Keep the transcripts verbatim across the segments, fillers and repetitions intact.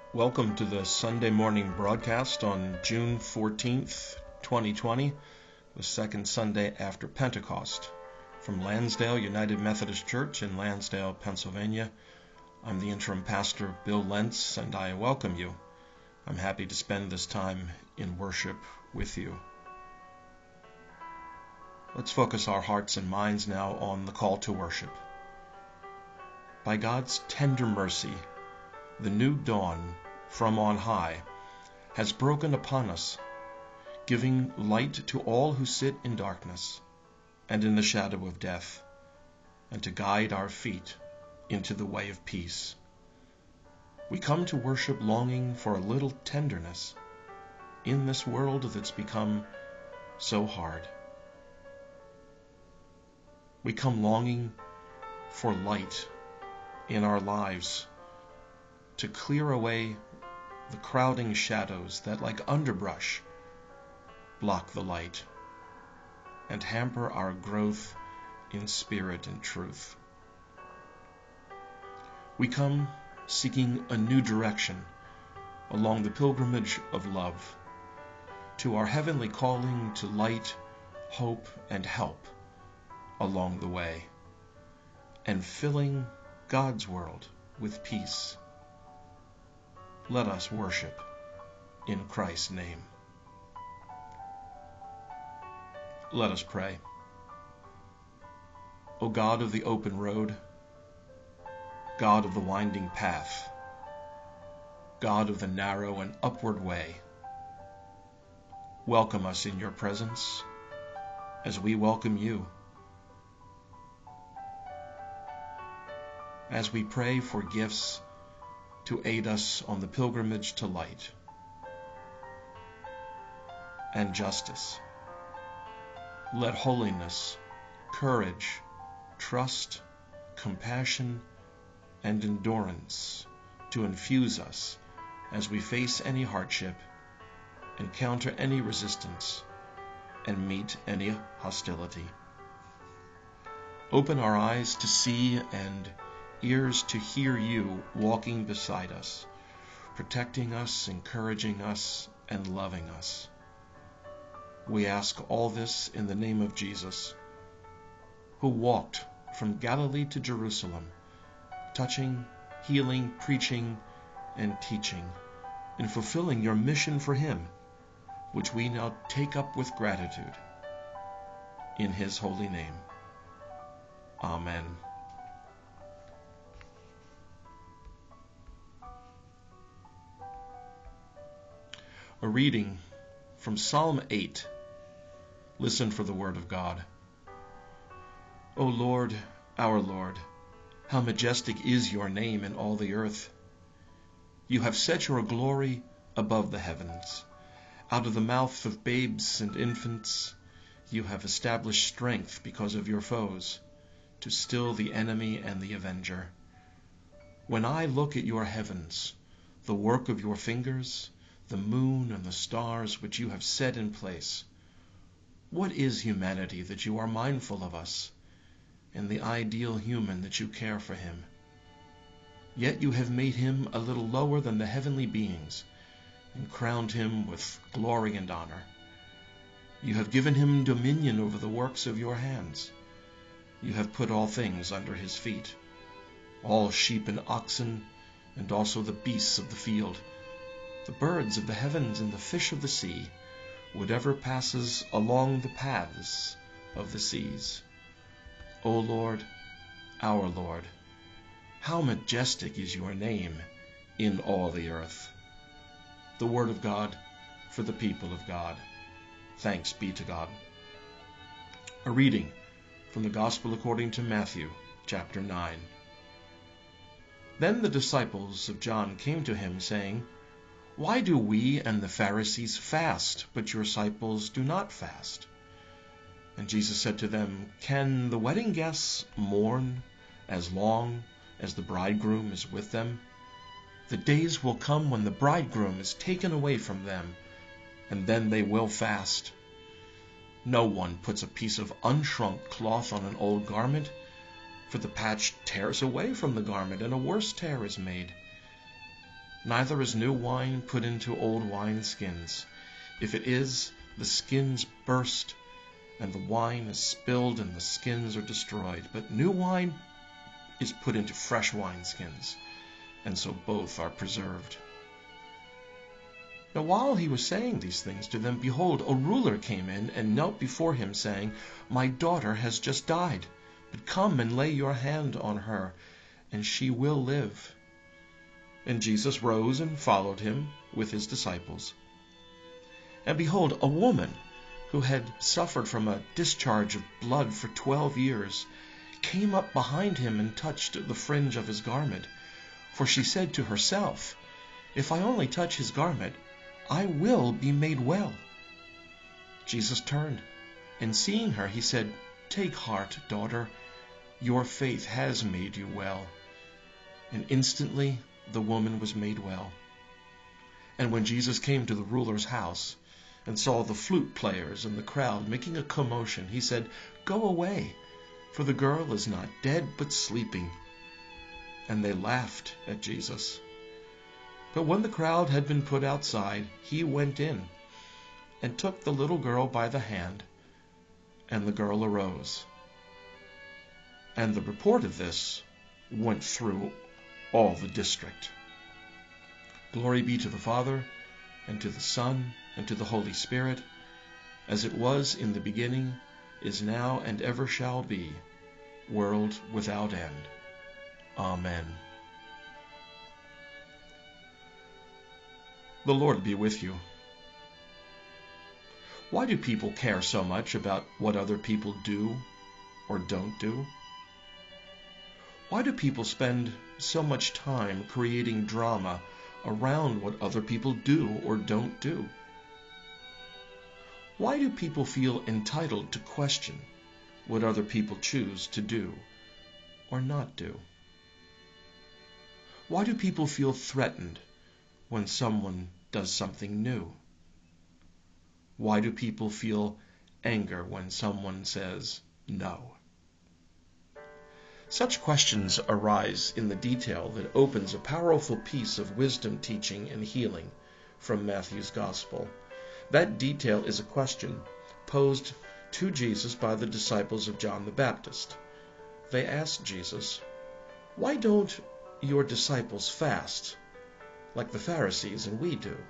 Welcome to the Sunday morning broadcast on June fourteenth, twenty twenty, the second Sunday after Pentecost. From Lansdale United Methodist Church in Lansdale, Pennsylvania, I'm the interim pastor, Bill Lentz, and I welcome you. I'm happy to spend this time in worship with you. Let's focus our hearts and minds now on the call to worship. By God's tender mercy, the new dawn from on high has broken upon us, giving light to all who sit in darkness and in the shadow of death, and to guide our feet into the way of peace. We come to worship longing for a little tenderness in this world that's become so hard. We come longing for light in our lives to clear away the crowding shadows that, like underbrush, block the light and hamper our growth in spirit and truth. We come seeking a new direction along the pilgrimage of love to our heavenly calling to light, hope, and help along the way, and filling God's world with peace. Let us worship in Christ's name. Let us pray. O God of the open road, God of the winding path, God of the narrow and upward way, welcome us in your presence as we welcome you. As we pray for gifts to aid us on the pilgrimage to light and justice, let holiness, courage, trust, compassion, and endurance to infuse us as we face any hardship, encounter any resistance, and meet any hostility. Open our eyes to see and ears to hear you walking beside us, protecting us, encouraging us, and loving us. We ask all this in the name of Jesus, who walked from Galilee to Jerusalem, touching, healing, preaching, and teaching, and fulfilling your mission for him, which we now take up with gratitude. In his holy name. Amen. A reading from Psalm eight. Listen for the word of God. O Lord, our Lord, how majestic is your name in all the earth. You have set your glory above the heavens. Out of the mouth of babes and infants, you have established strength because of your foes, to still the enemy and the avenger. When I look at your heavens, the work of your fingers, the moon and the stars which you have set in place, what is humanity that you are mindful of us, and the ideal human that you care for him? Yet you have made him a little lower than the heavenly beings, and crowned him with glory and honor. You have given him dominion over the works of your hands. You have put all things under his feet, all sheep and oxen, and also the beasts of the field, the birds of the heavens and the fish of the sea, whatever passes along the paths of the seas. O Lord, our Lord, how majestic is your name in all the earth. The word of God for the people of God. Thanks be to God. A reading from the Gospel according to Matthew, chapter nine. Then the disciples of John came to him, saying, Why do we and the Pharisees fast, but your disciples do not fast? And Jesus said to them, Can the wedding guests mourn as long as the bridegroom is with them? The days will come when the bridegroom is taken away from them, and then they will fast. No one puts a piece of unshrunk cloth on an old garment, for the patch tears away from the garment, and a worse tear is made. Neither is new wine put into old wineskins. If it is, the skins burst, and the wine is spilled, and the skins are destroyed. But new wine is put into fresh wineskins, and so both are preserved." Now while he was saying these things to them, behold, a ruler came in and knelt before him, saying, "My daughter has just died, but come and lay your hand on her, and she will live." And Jesus rose and followed him with his disciples. And behold, a woman who had suffered from a discharge of blood for twelve years came up behind him and touched the fringe of his garment. For she said to herself, "If I only touch his garment, I will be made well." Jesus turned, and seeing her, he said, "Take heart, daughter, your faith has made you well." And instantly the woman was made well. And when Jesus came to the ruler's house, and saw the flute players and the crowd making a commotion, he said, "Go away, for the girl is not dead, but sleeping." And they laughed at Jesus. But when the crowd had been put outside, he went in, and took the little girl by the hand, and the girl arose. And the report of this went through all the district. Glory be to the Father, and to the Son, and to the Holy Spirit, as it was in the beginning, is now, and ever shall be, world without end. Amen. The Lord be with you. Why do people care so much about what other people do or don't do? Why do people spend so much time creating drama around what other people do or don't do? Why do people feel entitled to question what other people choose to do or not do? Why do people feel threatened when someone does something new? Why do people feel anger when someone says no? Such questions arise in the detail that opens a powerful piece of wisdom, teaching, and healing from Matthew's Gospel. That detail is a question posed to Jesus by the disciples of John the Baptist. They asked Jesus, "Why don't your disciples fast like the Pharisees and we do?"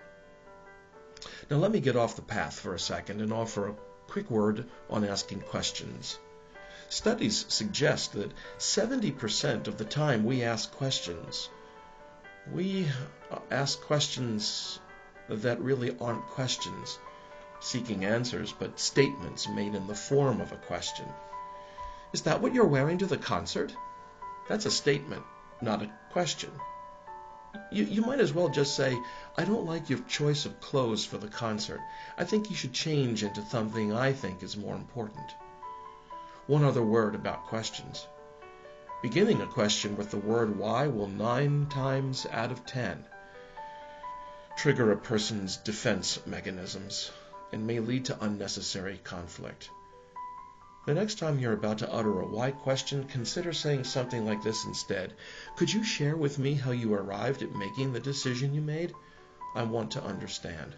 Now let me get off the path for a second and offer a quick word on asking questions. Studies suggest that seventy percent of the time we ask questions, we ask questions that really aren't questions, seeking answers, but statements made in the form of a question. Is that what you're wearing to the concert? That's a statement, not a question. You, you might as well just say, "I don't like your choice of clothes for the concert. I think you should change into something I think is more important." One other word about questions. Beginning a question with the word why will nine times out of ten trigger a person's defense mechanisms and may lead to unnecessary conflict. The next time you're about to utter a why question, consider saying something like this instead. "Could you share with me how you arrived at making the decision you made? I want to understand."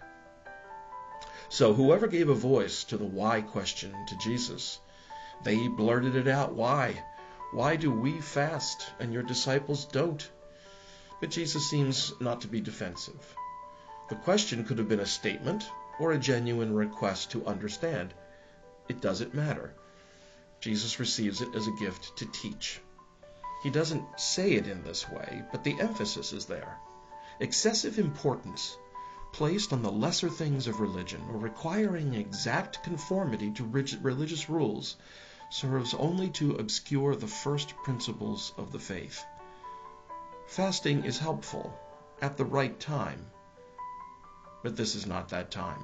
So whoever gave a voice to the why question to Jesus, they blurted it out. Why? Why do we fast and your disciples don't? But Jesus seems not to be defensive. The question could have been a statement or a genuine request to understand. It doesn't matter. Jesus receives it as a gift to teach. He doesn't say it in this way, but the emphasis is there. Excessive importance placed on the lesser things of religion or requiring exact conformity to religious rules serves only to obscure the first principles of the faith. Fasting is helpful at the right time, but this is not that time.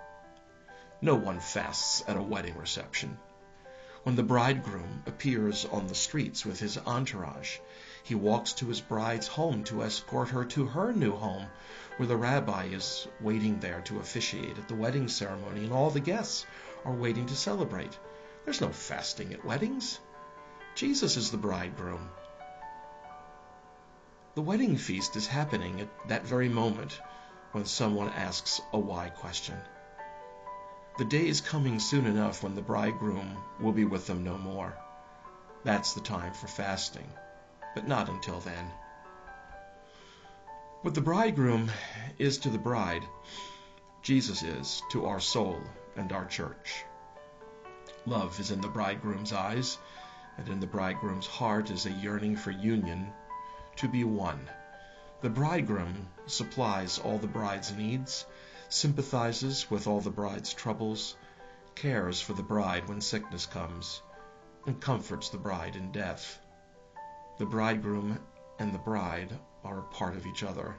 No one fasts at a wedding reception. When the bridegroom appears on the streets with his entourage, he walks to his bride's home to escort her to her new home, where the rabbi is waiting there to officiate at the wedding ceremony, and all the guests are waiting to celebrate. There's no fasting at weddings. Jesus is the bridegroom. The wedding feast is happening at that very moment when someone asks a why question. The day is coming soon enough when the bridegroom will be with them no more. That's the time for fasting, but not until then. What the bridegroom is to the bride, Jesus is to our soul and our church. Love is in the bridegroom's eyes, and in the bridegroom's heart is a yearning for union, to be one. The bridegroom supplies all the bride's needs, sympathizes with all the bride's troubles, cares for the bride when sickness comes, and comforts the bride in death. The bridegroom and the bride are a part of each other.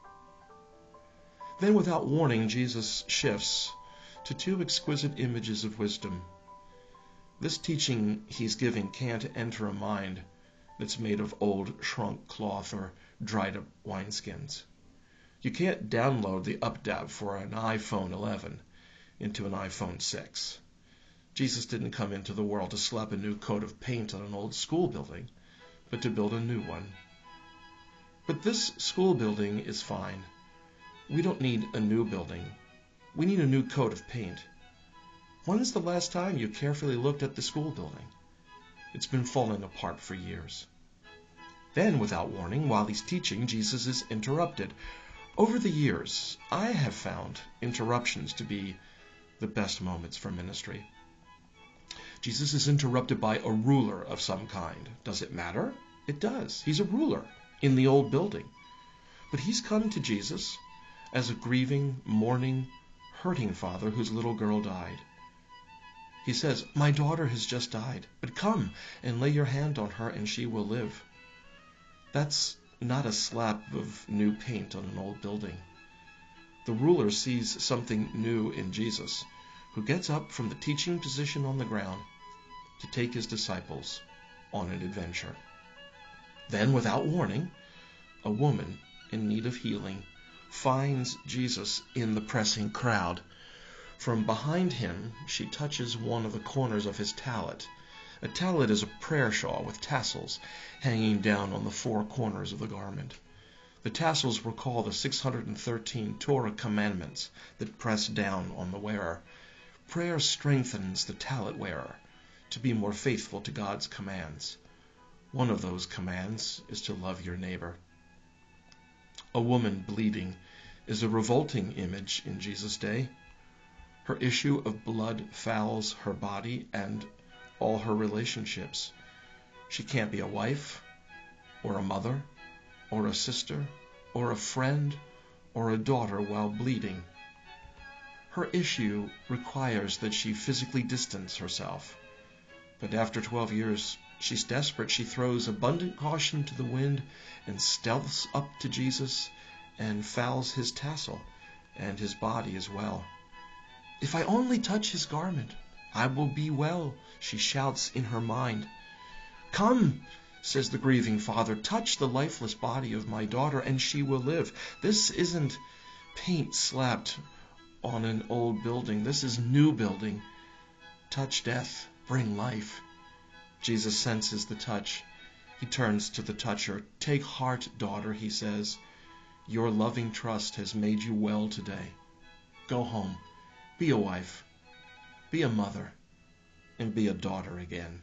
Then, without warning, Jesus shifts to two exquisite images of wisdom. This teaching he's giving can't enter a mind that's made of old shrunk cloth or dried up wineskins. You can't download the updap for an iPhone eleven into an iPhone six. Jesus didn't come into the world to slap a new coat of paint on an old school building, but to build a new one. But this school building is fine. We don't need a new building. We need a new coat of paint. When's the last time you carefully looked at the school building? It's been falling apart for years. Then, without warning, while he's teaching, Jesus is interrupted. Over the years, I have found interruptions to be the best moments for ministry. Jesus is interrupted by a ruler of some kind. Does it matter? It does. He's a ruler in the old building. But he's come to Jesus as a grieving, mourning, hurting father whose little girl died. He says, "My daughter has just died, but come and lay your hand on her and she will live." That's not a slap of new paint on an old building. The ruler sees something new in Jesus, who gets up from the teaching position on the ground to take his disciples on an adventure. Then, without warning, a woman in need of healing finds Jesus in the pressing crowd. From behind him, she touches one of the corners of his tallit. A tallit is a prayer shawl with tassels hanging down on the four corners of the garment. The tassels recall the six hundred thirteen Torah commandments that press down on the wearer. Prayer strengthens the tallit wearer to be more faithful to God's commands. One of those commands is to love your neighbor. A woman bleeding is a revolting image in Jesus' day. Her issue of blood fouls her body and all her relationships. She can't be a wife, or a mother, or a sister, or a friend, or a daughter while bleeding. Her issue requires that she physically distance herself. But after twelve years, she's desperate. She throws abundant caution to the wind and stealths up to Jesus and fouls his tassel and his body as well. "If I only touch his garment, I will be well," she shouts in her mind. "Come," says the grieving father, "touch the lifeless body of my daughter and she will live." This isn't paint slapped on an old building. This is new building. Touch death, bring life. Jesus senses the touch. He turns to the toucher. "Take heart, daughter," he says. "Your loving trust has made you well today. Go home. Be a wife, be a mother, and be a daughter again."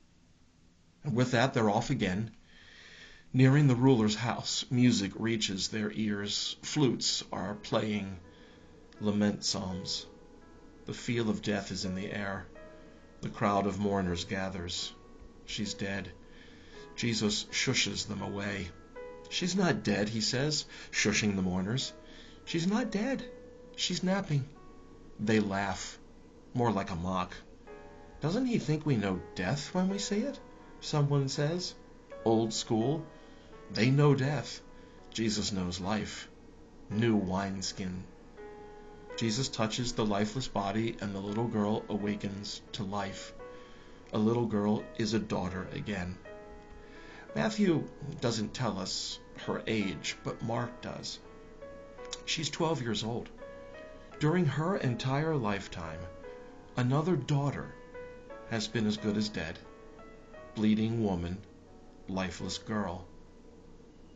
And with that, they're off again. Nearing the ruler's house, music reaches their ears. Flutes are playing lament psalms. The feel of death is in the air. The crowd of mourners gathers. She's dead. Jesus shushes them away. "She's not dead," he says, shushing the mourners. "She's not dead. She's napping." They laugh, more like a mock. "Doesn't he think we know death when we say it?" someone says. Old school. They know death. Jesus knows life. New wineskin. Jesus touches the lifeless body and the little girl awakens to life. A little girl is a daughter again. Matthew doesn't tell us her age, but Mark does. She's twelve years old. During her entire lifetime, another daughter has been as good as dead. Bleeding woman, lifeless girl.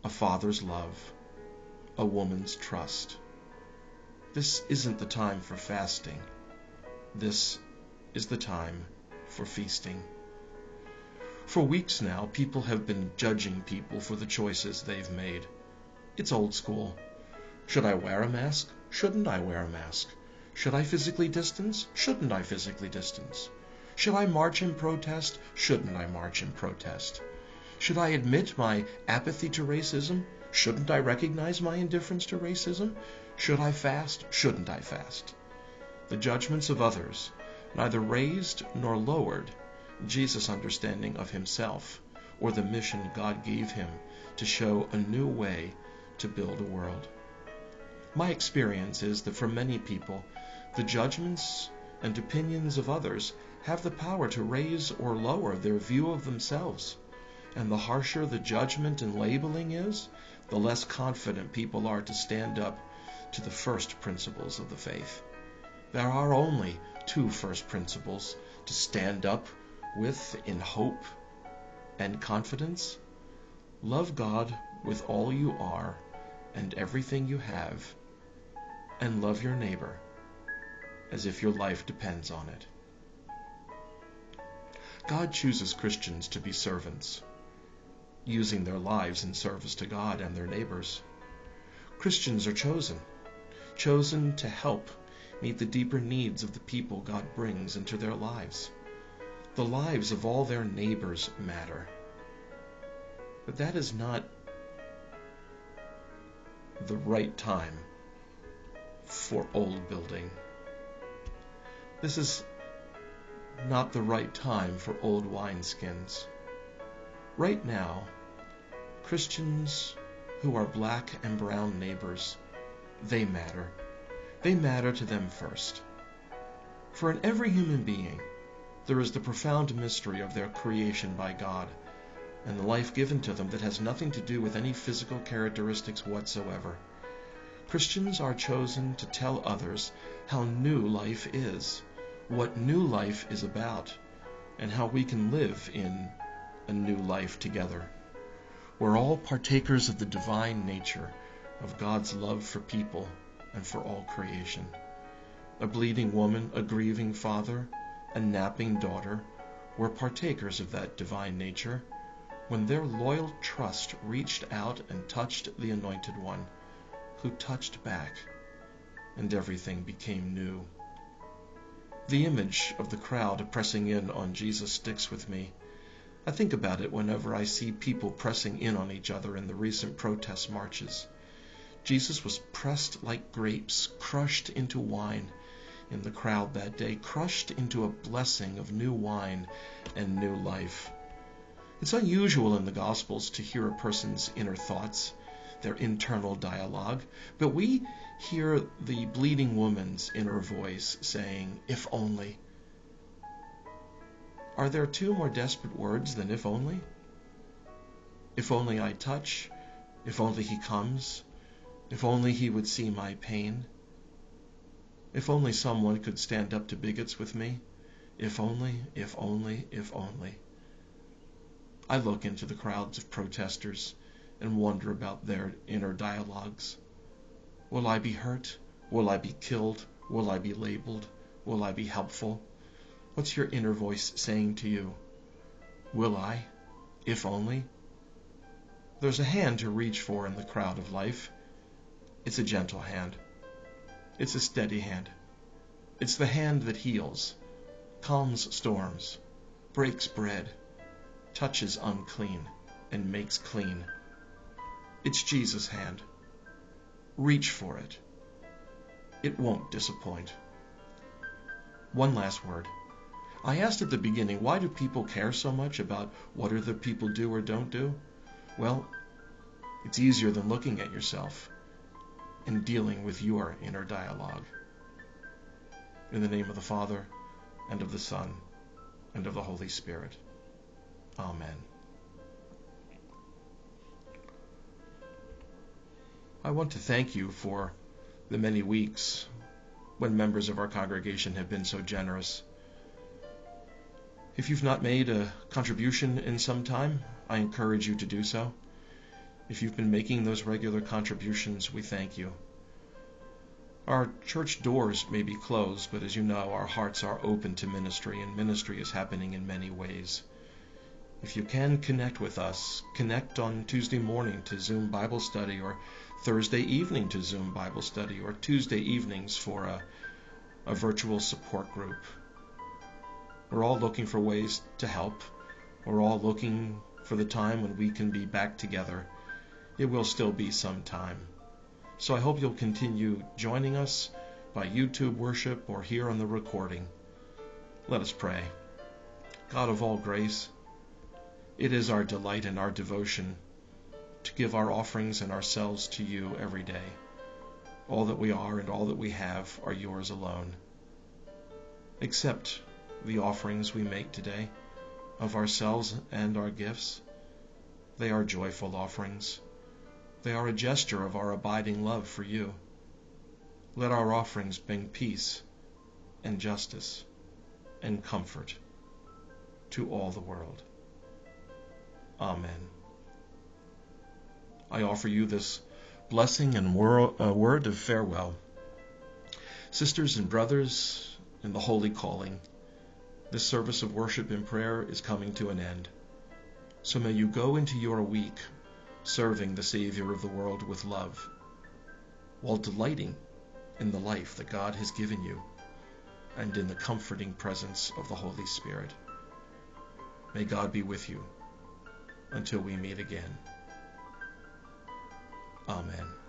a father's love, a woman's trust. This isn't the time for fasting. This is the time for feasting. For weeks now, people have been judging people for the choices they've made. It's old school. Should I wear a mask? Shouldn't I wear a mask? Should I physically distance? Shouldn't I physically distance? Should I march in protest? Shouldn't I march in protest? Should I admit my apathy to racism? Shouldn't I recognize my indifference to racism? Should I fast? Shouldn't I fast? The judgments of others neither raised nor lowered Jesus' understanding of himself or the mission God gave him to show a new way to build a world. My experience is that for many people, the judgments and opinions of others have the power to raise or lower their view of themselves. And the harsher the judgment and labeling is, the less confident people are to stand up to the first principles of the faith. There are only two first principles to stand up with in hope and confidence. Love God with all you are and everything you have, and love your neighbor as if your life depends on it. God chooses Christians to be servants, using their lives in service to God and their neighbors. Christians are chosen, chosen to help meet the deeper needs of the people God brings into their lives. The lives of all their neighbors matter. But that is not the right time for old building. This is not the right time for old wineskins. Right now, Christians who are black and brown neighbors, they matter. They matter to them first. For in every human being, there is the profound mystery of their creation by God, and the life given to them that has nothing to do with any physical characteristics whatsoever. Christians are chosen to tell others how new life is, what new life is about, and how we can live in a new life together. We're all partakers of the divine nature of God's love for people and for all creation. A bleeding woman, a grieving father, a napping daughter were partakers of that divine nature when their loyal trust reached out and touched the Anointed One, who touched back, and everything became new. The image of the crowd pressing in on Jesus sticks with me. I think about it whenever I see people pressing in on each other in the recent protest marches. Jesus was pressed like grapes, crushed into wine in the crowd that day, crushed into a blessing of new wine and new life. It's unusual in the Gospels to hear a person's inner thoughts, their internal dialogue, but we hear the bleeding woman's inner voice saying, "If only." Are there two more desperate words than "if only"? If only I touch, if only he comes, if only he would see my pain, if only someone could stand up to bigots with me, if only, if only, if only. I look into the crowds of protesters and wonder about their inner dialogues. Will I be hurt? Will I be killed? Will I be labeled? Will I be helpful? What's your inner voice saying to you? Will I? If only? There's a hand to reach for in the crowd of life. It's a gentle hand. It's a steady hand. It's the hand that heals, calms storms, breaks bread, touches unclean, and makes clean. It's Jesus' hand. Reach for it. It won't disappoint. One last word. I asked at the beginning, why do people care so much about what other people do or don't do? Well, it's easier than looking at yourself and dealing with your inner dialogue. In the name of the Father, and of the Son, and of the Holy Spirit. Amen. I want to thank you for the many weeks when members of our congregation have been so generous. If you've not made a contribution in some time, I encourage you to do so. If you've been making those regular contributions, we thank you. Our church doors may be closed, but as you know, our hearts are open to ministry, and ministry is happening in many ways. If you can connect with us, connect on Tuesday morning to Zoom Bible study, or Thursday evening to Zoom Bible study, or Tuesday evenings for a, a virtual support group. We're all looking for ways to help. We're all looking for the time when we can be back together. It will still be some time. So I hope you'll continue joining us by YouTube worship or here on the recording. Let us pray. God of all grace, it is our delight and our devotion to give our offerings and ourselves to you every day. All that we are and all that we have are yours alone. Accept the offerings we make today of ourselves and our gifts. They are joyful offerings. They are a gesture of our abiding love for you. Let our offerings bring peace and justice and comfort to all the world. Amen. I offer you this blessing and wor- uh, word of farewell. Sisters and brothers in the holy calling, this service of worship and prayer is coming to an end. So may you go into your week serving the Savior of the world with love, while delighting in the life that God has given you and in the comforting presence of the Holy Spirit. May God be with you until we meet again. Amen.